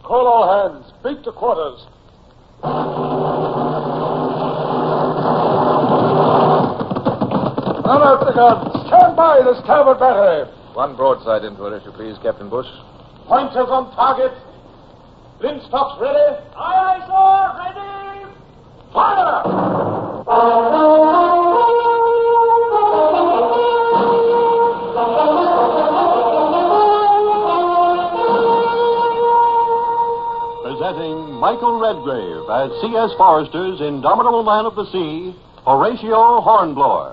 Call all hands. Beat to quarters. Unload the guns. Stand by the starboard battery. One broadside into her, if you please, Captain Bush. Pointers on target. Linstocks ready. Aye, aye, sir. Ready. Fire! Presenting Michael Redgrave as C.S. Forrester's Indomitable Man of the Sea, Horatio Hornblower.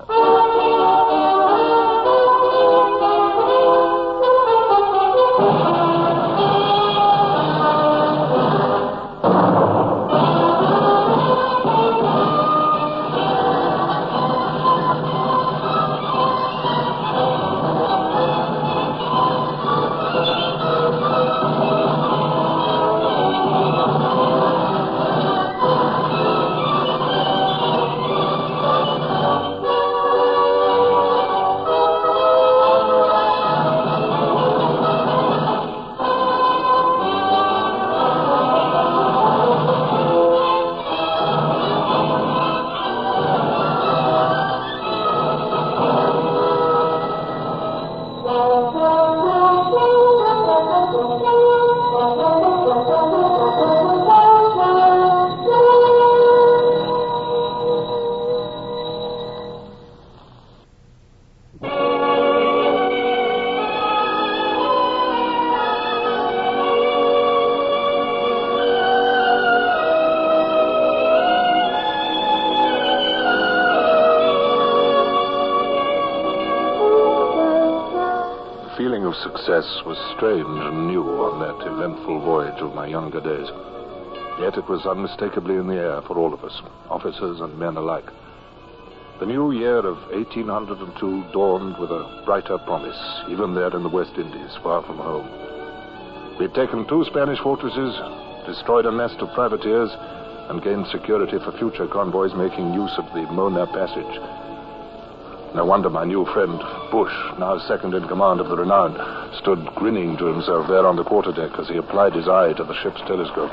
Success was strange and new on that eventful voyage of my younger days. Yet it was unmistakably in the air for all of us, officers and men alike. The new year of 1802 dawned with a brighter promise, even there in the West Indies, far from home. We'd taken 2 Spanish fortresses, destroyed a nest of privateers, and gained security for future convoys making use of the Mona Passage. No wonder my new friend, Bush, now second in command of the Renown, stood grinning to himself there on the quarterdeck as he applied his eye to the ship's telescope.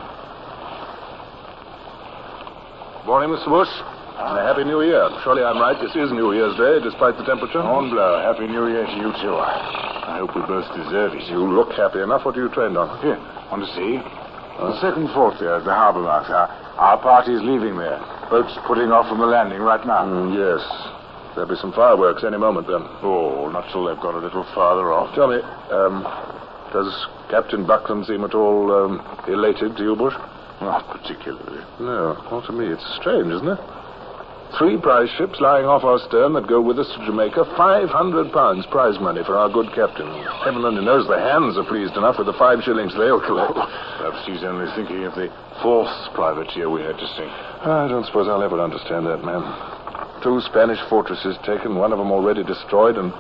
Morning, Mr. Bush. And a Happy New Year. Surely I'm right. This is New Year's Day, despite the temperature. Hornblower, Happy New Year to you, too. I hope we both deserve it. You look happy enough. What are you trained on? Here, on the sea. The second fort there at the harbour mouth. Our party's leaving there. Boats putting off from the landing right now. Yes. There'll be some fireworks any moment, then. Oh, not till they've got a little farther off. Tell me, does Captain Buckland seem at all elated to you, Bush? Not particularly. No. Well, to me, it's strange, isn't it? 3 prize ships lying off our stern that go with us to Jamaica. £500 prize money for our good captain. Heaven only knows the hands are pleased enough with the 5 shillings they'll collect. Perhaps he's only thinking of the 4th privateer we had to sink. I don't suppose I'll ever understand that, man. 2 Spanish fortresses taken, one of them already destroyed, and...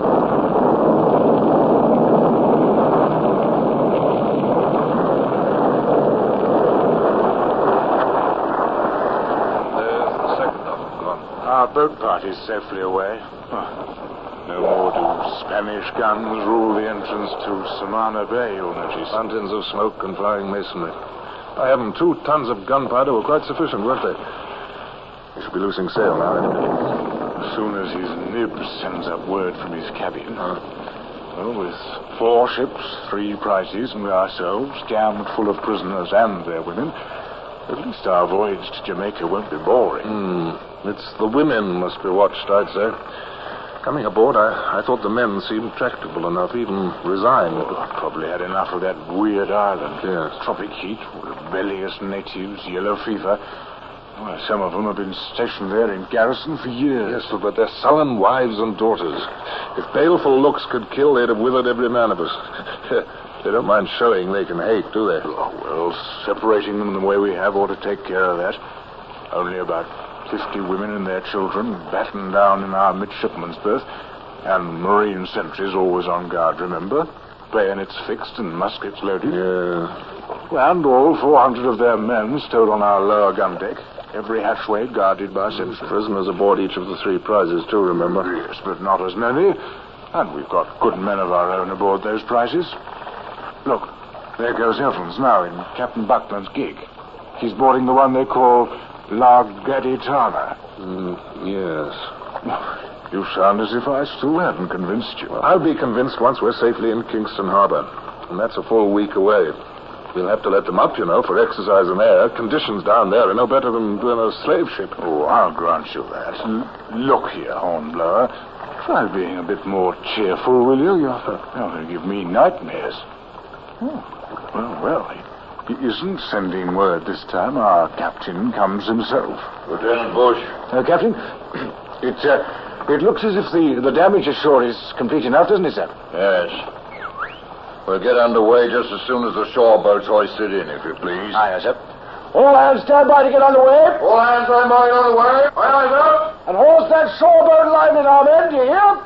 There's the second of them gone. Our boat party's safely away. No more do Spanish guns rule the entrance to Samana Bay, you'll notice. Fountains of smoke and flying masonry. By heaven, 2 tons of gunpowder were quite sufficient, weren't they? We should be losing sail now any minute. As soon as his nib sends up word from his cabin. Well, with 4 ships, 3 prizes, and ourselves jammed full of prisoners and their women, at least our voyage to Jamaica won't be boring. It's the women must be watched, I'd say. Coming aboard, I thought the men seemed tractable enough, even resigned. Probably had enough of that weird island. Yes. Tropic heat, rebellious natives, yellow fever. Well, some of them have been stationed there in garrison for years. Yes, but they're sullen wives and daughters. If baleful looks could kill, they'd have withered every man of us. They don't mind showing they can hate, do they? Oh, well, separating them the way we have ought to take care of that. Only about 50 women and their children battened down in our midshipman's berth. And marine sentries always on guard, remember? Bayonets fixed and muskets loaded. Yeah. And all 400 of their men stowed on our lower gun deck. Every hatchway guarded by sentries. Prisoners aboard each of the 3 prizes, too, remember? Yes, but not as many. And we've got good men of our own aboard those prizes. Look, There goes Evans now in Captain Buckland's gig. He's boarding the one they call La Gaditana. Yes. You sound as if I still hadn't convinced you. Well, I'll be convinced once we're safely in Kingston Harbor. And that's a full week away. We'll have to let them up, for exercise and air. Conditions down there are no better than a slave ship. Oh, I'll grant you that. Look here, Hornblower. Try being a bit more cheerful, will you? You're going to give me nightmares. Oh, well, he isn't sending word this time. Our captain comes himself. Lieutenant Bush. Captain, it looks as if the damage ashore is complete enough, doesn't it, sir? Yes. We'll get underway just as soon as the shore boat's hoisted in, if you please. Aye, sir. All hands stand by to get underway. All hands stand by to get underway. Aye, sir. And hoist that shore boat line in our men, do you hear?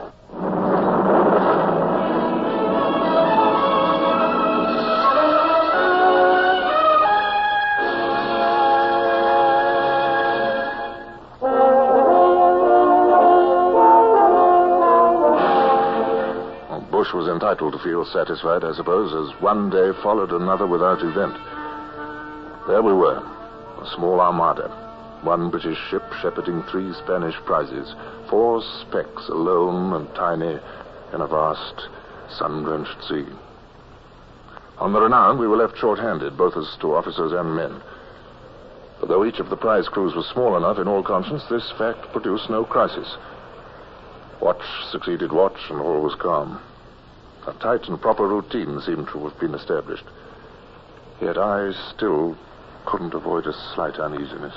Bush was entitled to feel satisfied, I suppose, as one day followed another without event. There we were, a small armada. One British ship shepherding 3 Spanish prizes, 4 specks alone and tiny in a vast, sun-drenched sea. On the Renown, we were left short-handed, both as to officers and men. But though each of the prize crews was small enough, in all conscience, this fact produced no crisis. Watch succeeded watch, and all was calm. A tight and proper routine seemed to have been established. Yet I still couldn't avoid a slight uneasiness.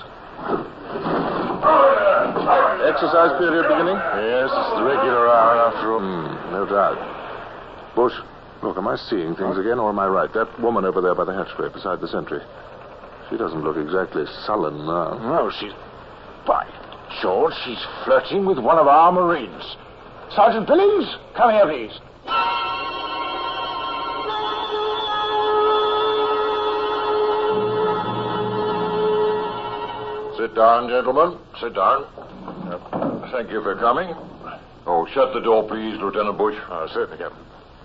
Exercise period beginning? Yes, it's the regular hour after all. No doubt. Bush, look, am I seeing things again, or am I right? That woman over there by the hatchway beside the sentry. She doesn't look exactly sullen now. No, by George, she's flirting with one of our Marines. Sergeant Billings, come here, please. Sit down, gentlemen. Sit down. Thank you for coming. Oh, shut the door, please, Lieutenant Bush. Certainly, Captain.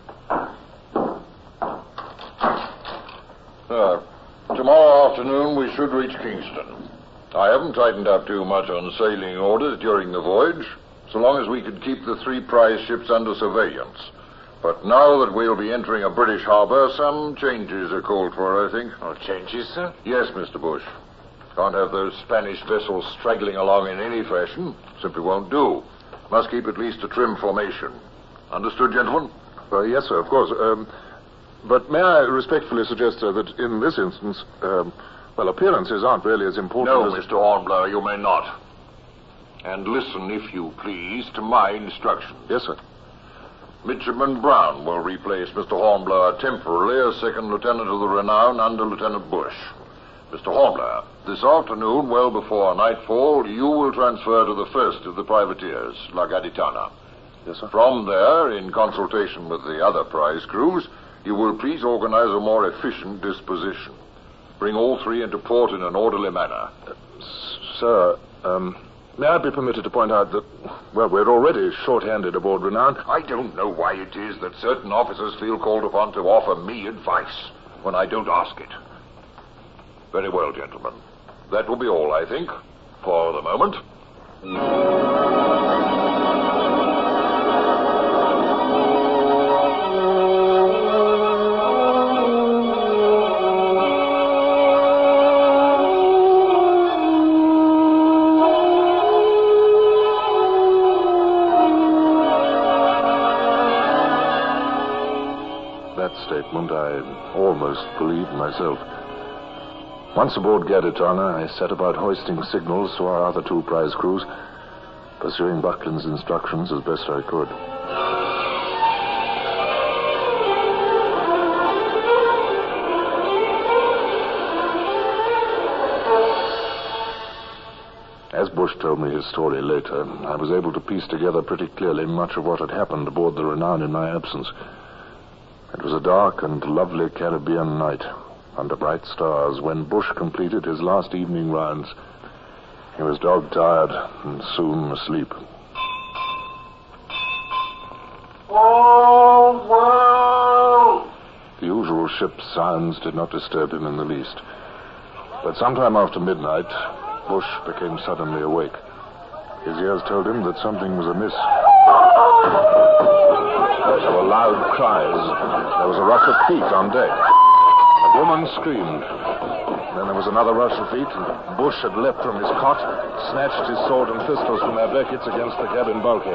Tomorrow afternoon we should reach Kingston. I haven't tightened up too much on sailing orders during the voyage, so long as we could keep the 3 prize ships under surveillance. But now that we'll be entering a British harbor, some changes are called for, I think. Oh, changes, sir? Yes, Mr. Bush. Can't have those Spanish vessels straggling along in any fashion. Simply won't do. Must keep at least a trim formation. Understood, gentlemen? Yes, sir, of course. But may I respectfully suggest, sir, that in this instance, appearances aren't really as important No, as... Mr. Hornblower, you may not. And listen, if you please, to my instructions. Yes, sir. Midshipman Brown will replace Mr. Hornblower temporarily as second lieutenant of the Renown under Lieutenant Bush. Mr. Hornblower, this afternoon, well before nightfall, you will transfer to the first of the privateers, La Gaditana. Yes, sir. From there, in consultation with the other prize crews, you will please organize a more efficient disposition. Bring all 3 into port in an orderly manner. Sir, may I be permitted to point out that, we're already short-handed aboard Renown. I don't know why it is that certain officers feel called upon to offer me advice when I don't ask it. Very well, gentlemen. That will be all, I think, for the moment. That statement I almost believed myself. Once aboard Gaditana, I set about hoisting signals to our other 2 prize crews, pursuing Buckland's instructions as best I could. As Bush told me his story later, I was able to piece together pretty clearly much of what had happened aboard the Renown in my absence. It was a dark and lovely Caribbean night, under bright stars, when Bush completed his last evening rounds. He was dog-tired and soon asleep. All world! The usual whole ship's sounds did not disturb him in the least. But sometime after midnight, Bush became suddenly awake. His ears told him that something was amiss. There were loud cries. There was a rush of feet on deck. A woman screamed. Then there was another rush of feet, and Bush had leapt from his cot, snatched his sword and pistols from their beckets against the cabin bulkhead.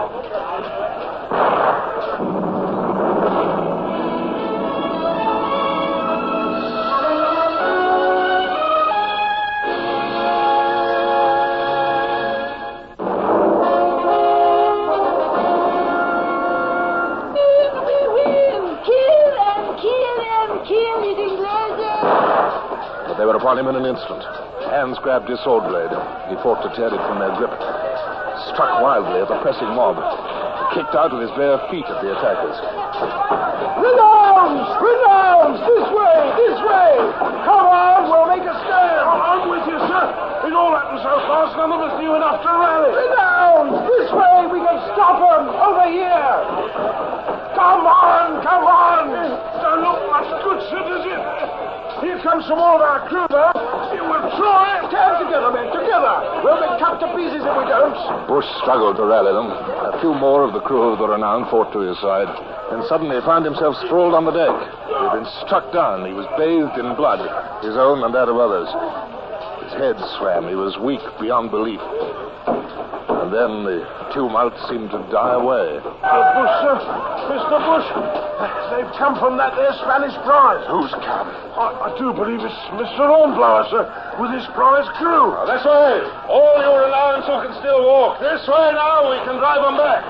They were upon him in an instant. Hands grabbed his sword blade. He fought to tear it from their grip. Struck wildly at the pressing mob. He kicked out with his bare feet at the attackers. Renounce! Renounce! This way! This way! Come on, we'll make a stand! I'm with you, sir. It all happened so fast, none of us knew enough to rally. Renounce! This way! We can stop them! Over here! Come on! Come on! Don't look much good, sir, does it? Here comes some more of our crew, though. It will try. Stand together, men, together. We'll be cut to pieces if we don't. Bush struggled to rally them. A few more of the crew of the Renown fought to his side. Then suddenly he found himself sprawled on the deck. He had been struck down. He was bathed in blood, his own and that of others. His head swam. He was weak beyond belief. And then the tumult seemed to die away. Bush, sir. Mr. Bush. They've come from that there Spanish prize. Who's come? I do believe it's Mr. Hornblower, sir, with his prize crew. This way. All your allowance who can still walk. This way now. We can drive them back.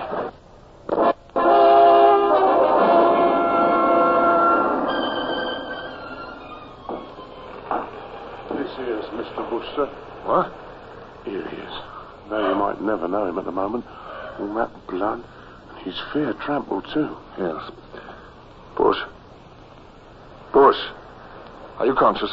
This here's Mr. Bush, sir. What? Here he is. Though you might never know him at the moment. All that blood. And he's fair trampled, too. Yes. Bush. Bush. Are you conscious?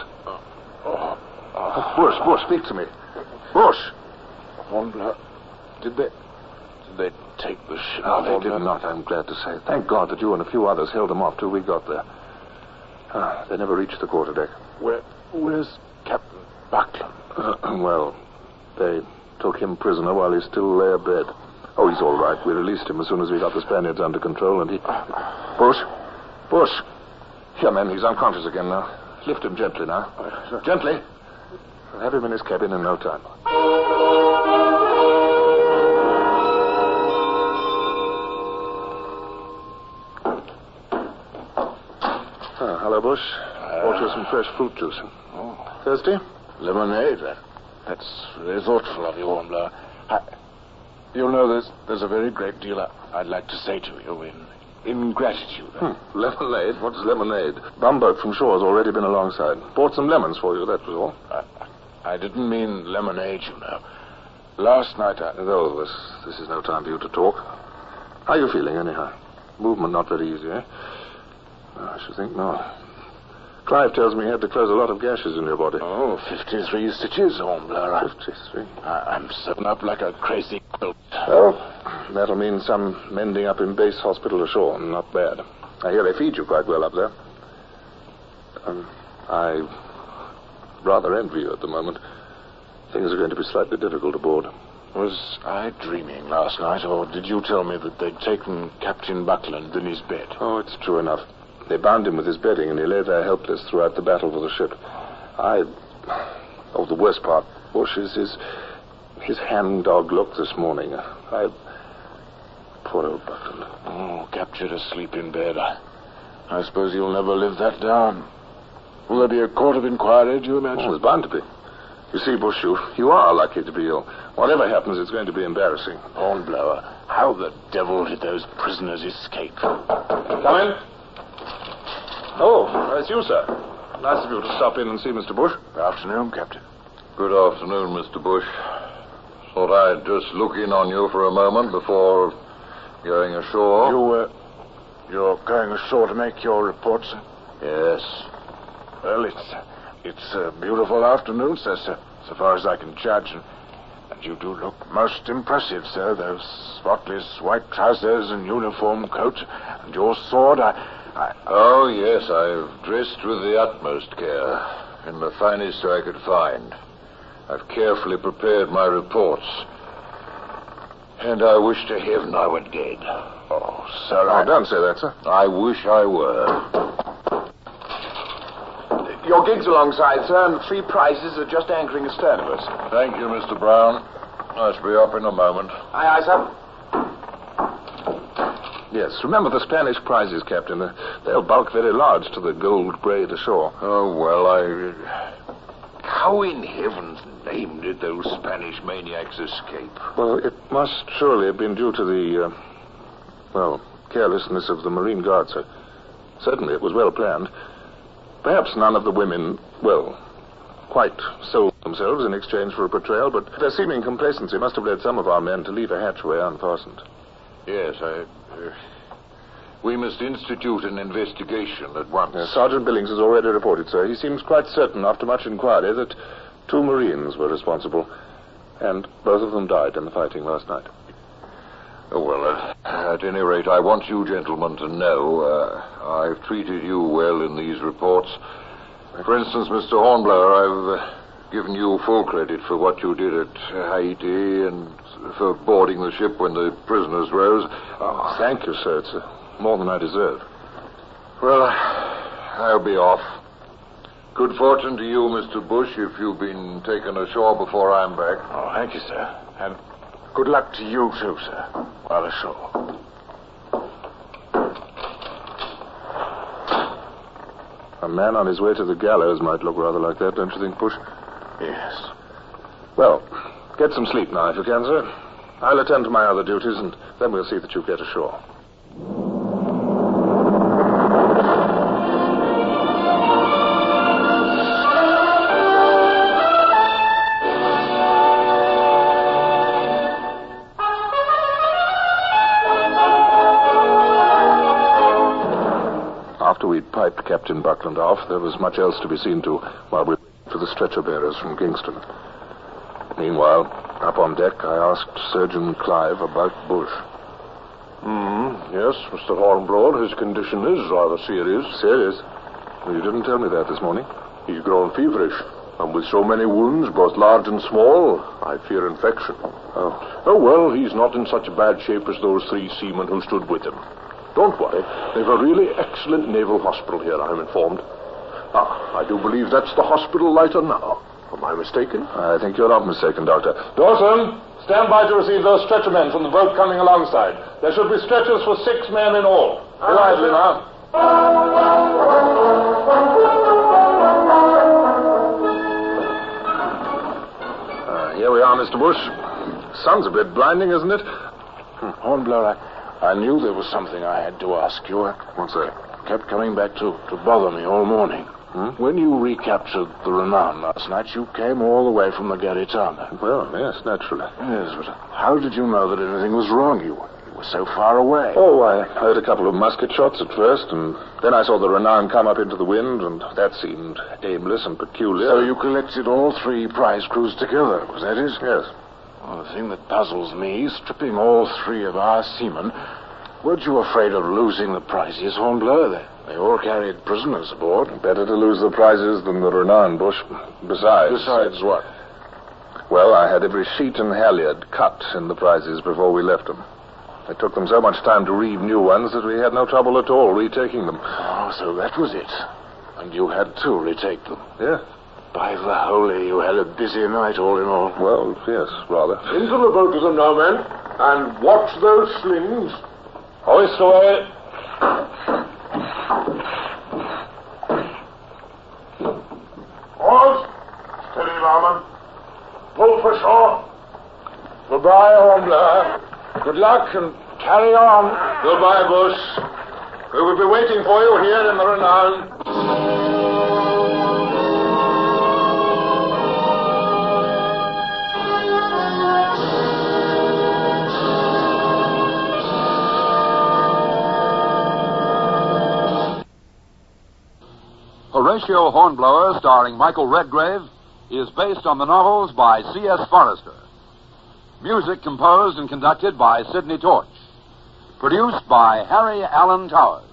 Bush, speak to me. Bush. Hornblower. Did they take the ship? No, they did not, I'm glad to say. Thank God that you and a few others held them off till we got there. They never reached the quarterdeck. Where's Captain Buckland? Well, they took him prisoner while he still lay abed. Oh, he's all right. We released him as soon as we got the Spaniards under control, and he... Bush. Here, men, he's unconscious again now. Lift him gently now. Gently. We'll have him in his cabin in no time. Hello, Bush. Brought you some fresh fruit juice. Oh. Thirsty? Lemonade. That's very thoughtful of you, Hornblower. You'll know there's a very great deal I'd like to say to you in gratitude. Lemonade? What's lemonade? Bumboat from shore has already been alongside. Bought some lemons for you, that was all. I didn't mean lemonade, you know. Last night Though this is no time for you to talk. How are you feeling, anyhow? Movement not very easy, eh? I should think not. Clive tells me he had to close a lot of gashes in your body. Oh, 53 stitches, Hornblower. 53? I'm sewn up like a crazy quilt. Well, that'll mean some mending up in base hospital ashore. Not bad. I hear they feed you quite well up there. I rather envy you at the moment. Things are going to be slightly difficult aboard. Was I dreaming last night, or did you tell me that they'd taken Captain Buckland in his bed? Oh, it's true enough. They bound him with his bedding, and he lay there helpless throughout the battle for the ship. The worst part, Bush, is his hangdog look this morning. Poor old Buckland. Oh, captured asleep in bed. I suppose you'll never live that down. Will there be a court of inquiry, do you imagine? Oh, there's bound to be. You see, Bush, you are lucky to be ill. Whatever happens, it's going to be embarrassing. Hornblower, how the devil did those prisoners escape? Come in. Oh, it's you, sir. Nice of you to stop in and see Mr. Bush. Good afternoon, Captain. Good afternoon, Mr. Bush. Thought I'd just look in on you for a moment before going ashore. You're going ashore to make your report, sir? Yes. Well, it's a beautiful afternoon, sir, so far as I can judge. And you do look most impressive, sir. Those spotless white trousers and uniform coat, and your sword. Oh, yes, I've dressed with the utmost care, in the finest I could find. I've carefully prepared my reports. And I wish to heaven I were dead. Oh, sir, Oh, don't say that, sir. I wish I were. Your gig's alongside, sir, and the 3 prizes are just anchoring astern of us. Thank you, Mr. Brown. I shall be up in a moment. Aye, sir. Yes, remember the Spanish prizes, Captain. They'll bulk very large to the gold braid ashore. Oh, well, How in heaven's name did those Spanish maniacs escape? Well, it must surely have been due to the, carelessness of the Marine Guard, sir. Certainly it was well planned. Perhaps none of the women, quite sold themselves in exchange for a portrayal, but their seeming complacency must have led some of our men to leave a hatchway unfastened. Yes, we must institute an investigation at once. Sergeant Billings has already reported, sir. He seems quite certain, after much inquiry, that 2 Marines were responsible, and both of them died in the fighting last night. Oh, well, at any rate, I want you gentlemen to know I've treated you well in these reports. For instance, Mr. Hornblower, I've given you full credit for what you did at Haiti and for boarding the ship when the prisoners rose. Oh, thank you, sir. It's more than I deserve. Well, I'll be off. Good fortune to you, Mr. Bush, if you've been taken ashore before I'm back. Oh, thank you, sir. And good luck to you, too, sir, while ashore. A man on his way to the gallows might look rather like that, don't you think, Bush? Yes. Well, get some sleep now, if you can, sir. I'll attend to my other duties, and then we'll see that you get ashore. After we'd piped Captain Buckland off, there was much else to be seen to while we waited for the stretcher bearers from Kingston. Meanwhile, up on deck, I asked Surgeon Clive about Bush. Yes, Mr. Hornblower, his condition is rather serious. Serious? Well, you didn't tell me that this morning. He's grown feverish, and with so many wounds, both large and small, I fear infection. Oh, well, he's not in such bad shape as those 3 seamen who stood with him. Don't worry. They've a really excellent naval hospital here, I'm informed. I do believe that's the hospital lighter now. Am I mistaken? I think you're not mistaken, Doctor. Dawson, stand by to receive those stretcher men from the boat coming alongside. There should be stretchers for 6 men in all. Be lively now. Here we are, Mr. Bush. Sun's a bit blinding, isn't it? Hornblower, I knew there was something I had to ask you. What's that? Kept coming back to bother me all morning. When you recaptured the Renan last night, you came all the way from the Garitana. Well, yes, naturally. Yes, but how did you know that anything was wrong? You were so far away. Oh, I heard a couple of musket shots at first, and then I saw the Renan come up into the wind, and that seemed aimless and peculiar. So you collected all 3 prize crews together, was that it? Yes. Well, the thing that puzzles me, stripping all 3 of our seamen, weren't you afraid of losing the prizes, Hornblower? They all carried prisoners aboard. Better to lose the prizes than the Renan, Bush. Besides... Besides what? Well, I had every sheet and halyard cut in the prizes before we left them. It took them so much time to reeve new ones that we had no trouble at all retaking them. Oh, so that was it. And you had to retake them. Yeah. By the holy, you had a busy night all in all. Well, yes, rather. Into the boat with them now, men. And watch those slings. Hoist away. Oars. Steady, barman. Pull for shore. Goodbye, Hornblower. Good luck and carry on. Goodbye, Bush. We will be waiting for you here in the Renan. Horatio Hornblower, starring Michael Redgrave, is based on the novels by C.S. Forrester. Music composed and conducted by Sidney Torch. Produced by Harry Allen Towers.